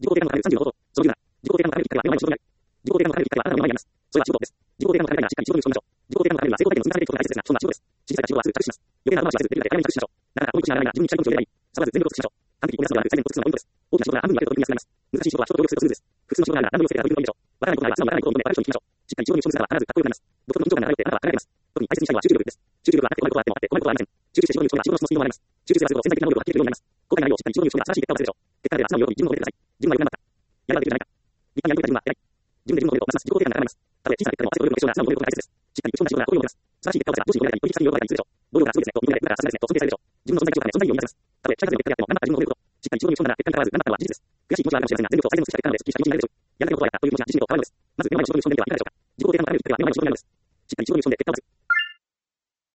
自己肯定感の高める30の方法。その理由なら、自己肯定感の高めるきっかけは目の前の仕事にあります。自己肯定感の高めるきっかけはあなたの目の前にあります。それは仕事です。自己肯定感の高めるにはしっかり仕事に打ち込みましょう。自己肯定感の高めるには成功体験を積み重ねていくことが大切ですが、そんな仕事です。小さい仕事はすぐ着手します。余計な後回しはせず、できるだけ早めに着手しましょう。なかなか重い腰が上がらないな、自分に期待を入れない。さまず全力を尽くしましょう。完璧に追い出すのではなく、最善を尽くすのがポイントです。大きな仕事なら半分に分けると取りやすくなります。難しい仕事は人と協力するとスムーズです。普通の仕事なら何度も寄せてから取り組みましょう。わからないことなら素直にわからないことを認め、わかる人に聞きましょう。しっかり仕事に打ち込む姿は必ずかっこよくなります。独特の緊張感が漂ってあなたは輝けます。特に大切にしたいのは集中力です。集中力はなくて困ることがあってもあって困ることはありません。集中して仕事に打ち込めば仕事の質もスピードも上がります。集中すればするほど潜在的な能力が発揮できるようになります。後悔がないようしっかり仕事に打ち込めば新しい結果を出せるでしょう。結果が出れば素直に喜び自分を褒めてください。自分はよく頑張った。やればできるじゃないか。立派にやり遂げた自分は偉い。自分で自分を褒めるとますます自己肯定感が高まります。たとえ小さな結果でも汗と努力の結晶なら素直に褒めることが大切です。しっかり打ち込んだ仕事がこういうのを褒めます。素晴らしい結果を出せば上司に褒められたり、取引先に喜ばれたりするでしょう。同僚がすごいですねと認められ、だからさすがですねと尊敬されるでしょう。自分の存在価値を高め、存在意義を見出せます。たとえ社会での結果であっても頑張った自分を褒めること。しっかり仕事に打ち込んだら結果に変わらず頑張ったのは事実です。悔しい気持ちはあるかもしれませんが、全力を最善を尽くした結果なので、すっきりした気持ちになれるでしょう。やりたいことはやったという気持ちが自信と変わるのです。まず目の前の仕事に打ち込んでみてはいかがでしょうか。自己肯定感が高めるきっかけは目の前の仕事にあるのです。しっかり仕事に打ち込んで結果を出す。